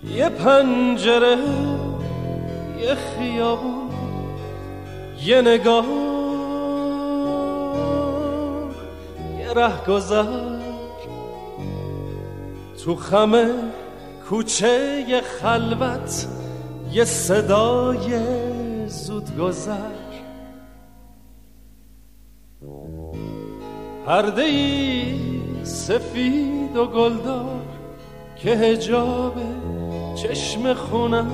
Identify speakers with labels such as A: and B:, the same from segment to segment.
A: یه پنجره، یه خیابون، یه نگاه، یه رهگذر، تو خم کوچه یه خلوت، یه صدای زودگذر. پرده‌ای سفید و گلدار که حجاب چشم خونست،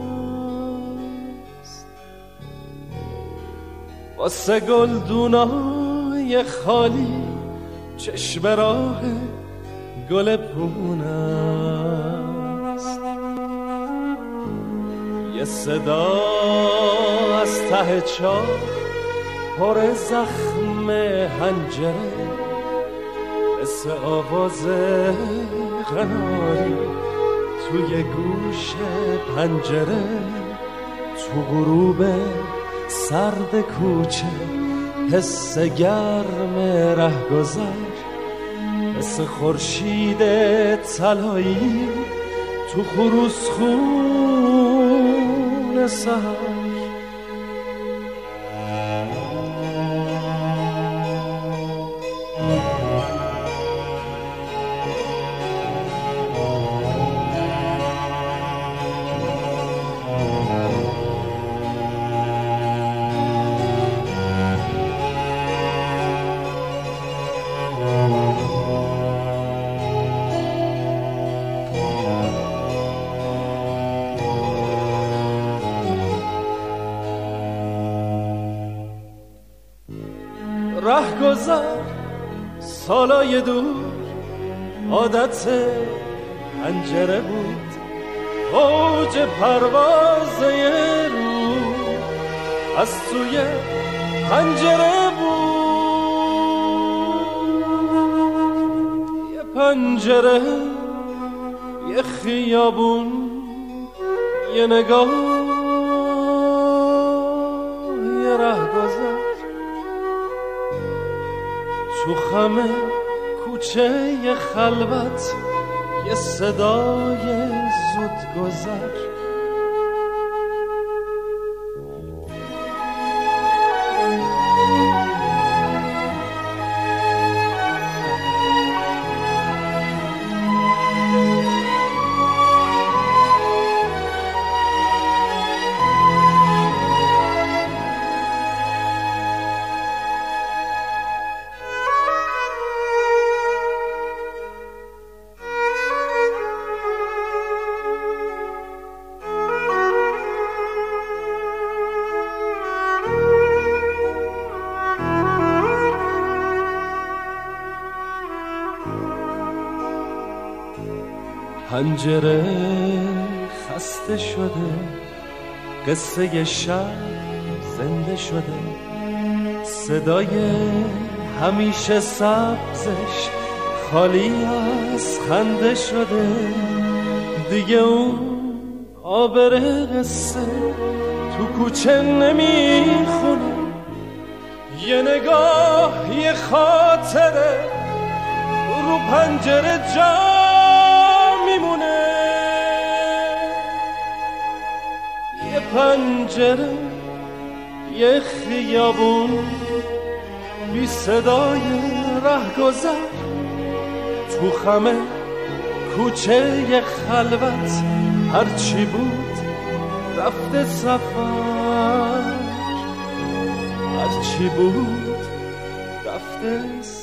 A: واسه گلدونای خالی چشم راه گل پونست. یه صدا از ته چاه پر زخم حنجره، مثل آواز قناری توی گوش پنجره. تو غروب سرد کوچه حس گرم رهگذر، مثل خورشید طلایی تو خروس خون سهر. رهگذر سالای دور عادت پنجره بود، اوج پرواز یه رو از توی پنجره بود. یه پنجره، یه خیابون، یه نگاه، یه رهگذر، تو خم کوچه یه خلوت، یه صدای زودگذر. پنجره خسته شده، قصه شب زنده شده، صدای همیشه سبزش خالی از خنده شده. دیگه اون آبر قصه تو کوچه نمیخونه، یه نگاه، یه خاطره رو پنجره جا میمونه. یه پنجره، یه خیابون، بی صدای رهگذر، تو خم کوچه یه خلوت، هرچی بود رفته سفر، هرچی بود رفته سفر.